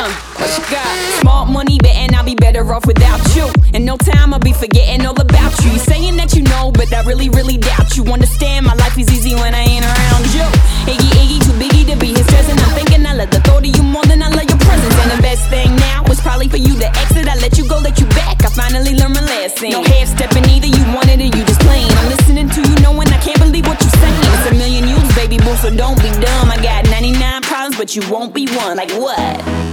What you got? Smart money, betting I'll be better off without you. In no time I'll be forgetting all about you. You saying that you know, but I really, really doubt you. Understand my life is easy when I ain't around you. Iggy, Iggy, too biggie to be his present. I'm thinking I love the thought of you more than I love your presence. And the best thing now is probably for you to exit. I let you go, let you back. I finally learned my lesson. No half stepping either, you wanted it, you just playing. I'm listening to you knowing I can't believe what you're saying. It's a million yous, baby boo, so don't be dumb. I got 99 problems, but you won't be one. Like what?